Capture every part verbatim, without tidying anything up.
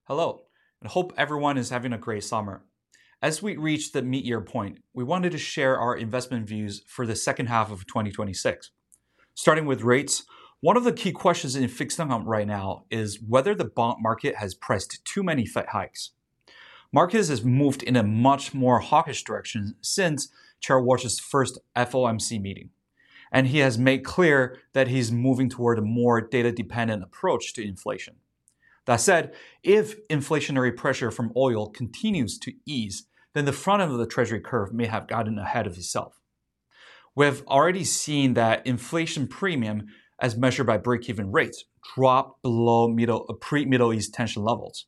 Hello, and hope everyone is having a great summer. As we reach the mid-year point, we wanted to share our investment views for the second half of twenty twenty-six. Starting with rates, one of the key questions in fixed income right now is whether the bond market has priced too many Fed hikes. Markets has moved in a much more hawkish direction since Chair Walsh's first F O M C meeting, and he has made clear that he's moving toward a more data-dependent approach to inflation. That said, if inflationary pressure from oil continues to ease, then the front end of the Treasury curve may have gotten ahead of itself. We've already seen that inflation premium, as measured by break-even rates, dropped below middle, pre-Middle East tension levels.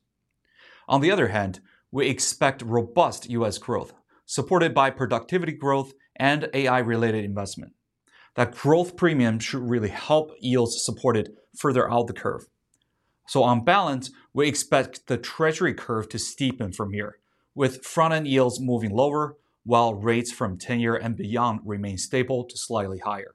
On the other hand, we expect robust U S growth, supported by productivity growth and A I-related investment. That growth premium should really help yields supported further out the curve. So on balance, we expect the Treasury curve to steepen from here, with front-end yields moving lower, while rates from ten-year and beyond remain stable to slightly higher.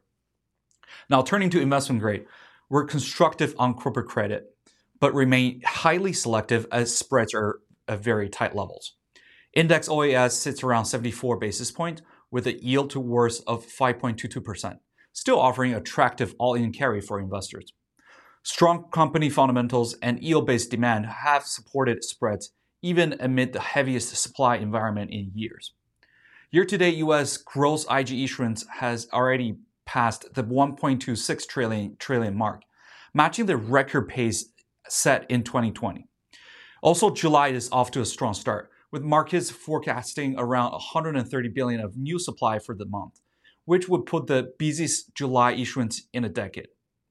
Now turning to investment grade, we're constructive on corporate credit, but remain highly selective as spreads are at very tight levels. Index O A S sits around seventy-four basis points with a yield to worst of five point two two percent, still offering attractive all-in carry for investors. Strong company fundamentals and yield-based demand have supported spreads even amid the heaviest supply environment in years. Year-to-date U S gross I G issuance has already passed the one point two six trillion, trillion mark, matching the record pace set in twenty twenty. Also, July is off to a strong start, with markets forecasting around one hundred thirty billion of new supply for the month, which would put the busiest July issuance in a decade.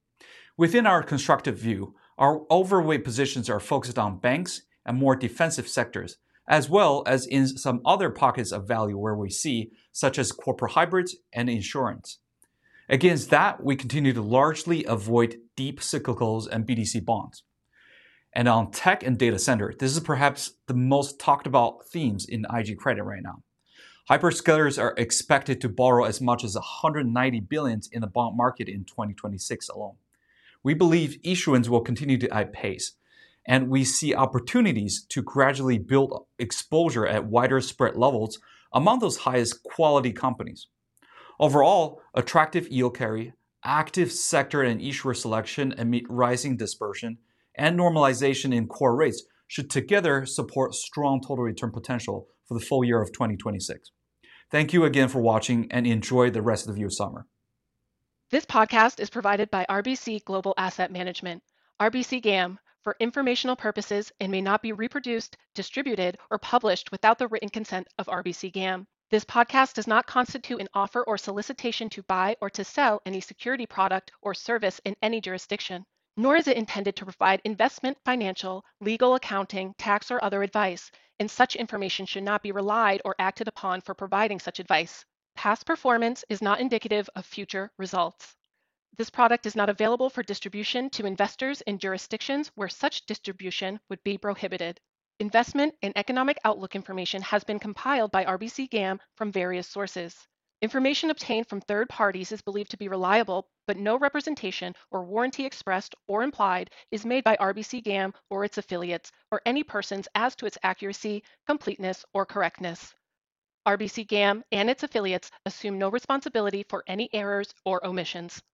Within our constructive view, our overweight positions are focused on banks and more defensive sectors, as well as in some other pockets of value where we see, such as corporate hybrids and insurance. Against that, we continue to largely avoid deep cyclicals and B D C bonds. And on tech and data center, this is perhaps the most talked about themes in I G credit right now. Hyperscalers are expected to borrow as much as one hundred ninety billion dollars in the bond market in twenty twenty-six alone. We believe issuance will continue to outpace, and we see opportunities to gradually build exposure at wider spread levels among those highest quality companies. Overall, attractive yield carry, active sector and issuer selection amid rising dispersion, and normalization in core rates should together support strong total return potential for the full year of twenty twenty-six. Thank you again for watching and enjoy the rest of your summer. This podcast is provided by R B C Global Asset Management, R B C GAM, for informational purposes and may not be reproduced, distributed, or published without the written consent of R B C GAM. This podcast does not constitute an offer or solicitation to buy or to sell any security product or service in any jurisdiction, nor is it intended to provide investment, financial, legal, accounting, tax, or other advice, and such information should not be relied or acted upon for providing such advice. Past performance is not indicative of future results. This product is not available for distribution to investors in jurisdictions where such distribution would be prohibited. Investment and economic outlook information has been compiled by R B C GAM from various sources. Information obtained from third parties is believed to be reliable, but no representation or warranty expressed or implied is made by R B C GAM or its affiliates or any persons as to its accuracy, completeness, or correctness. R B C GAM and its affiliates assume no responsibility for any errors or omissions.